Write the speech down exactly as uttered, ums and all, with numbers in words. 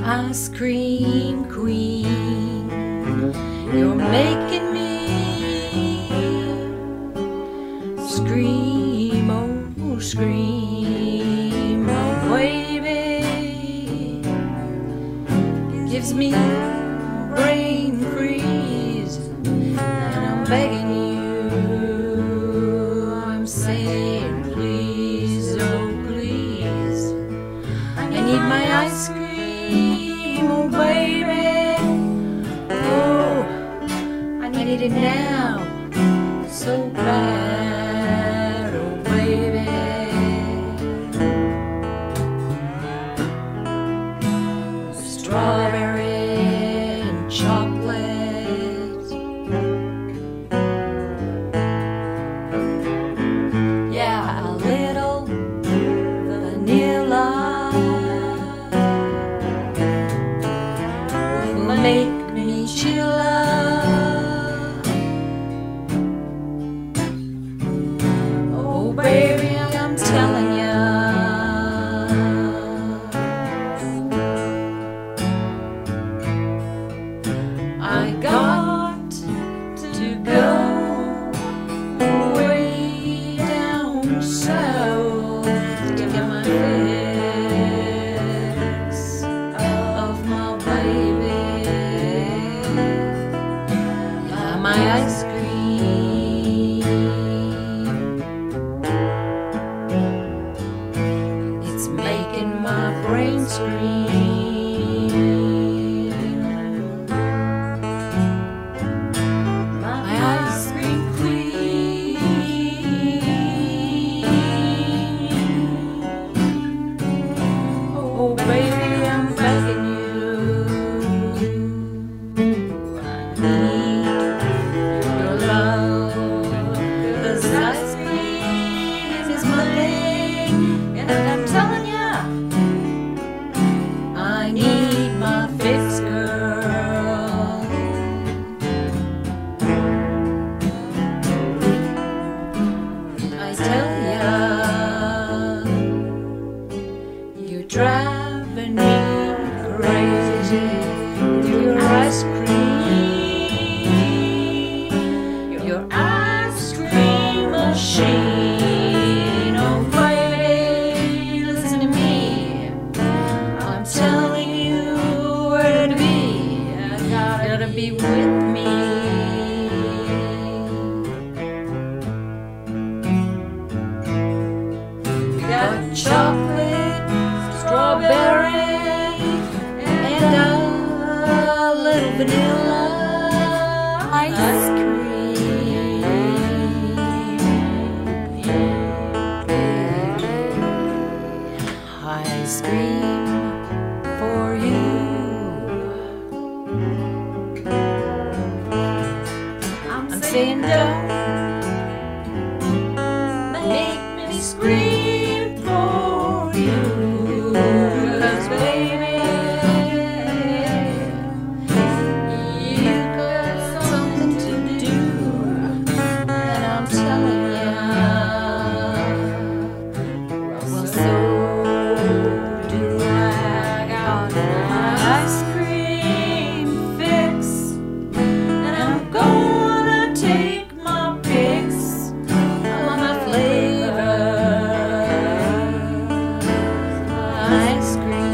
Ice cream queen, you're making me scream, oh scream, oh baby, gives me brain freeze, and I'm begging you, I'm saying please, oh please, I need my ice cream, oh baby, oh, I need it now, so bad, oh baby. Strawberry and chocolate, yeah, a little vanilla will make me chill up. Oh baby, I'm telling ya, I got to go way down south to get my fix of my baby. Yeah, my ice cream, it's making my brain scream. Oh baby, I'm begging you, I need your love, 'cause ice cream is my thing, and I'm telling ya, I need my fix, girl. I tell ya, you're driving me crazy with your ice cream, your ice cream machine. Oh baby, listen to me, I'm telling you where to be. I gotta be with me. We got chocolate, strawberry, and a little vanilla ice cream. Ice cream for you. I'm saying don't make me scream for you, 'cause baby, you got something to do, and I'm telling ya, well so do I. Got my ice cream fix, and I'm gonna take my pics on my flavor ice cream.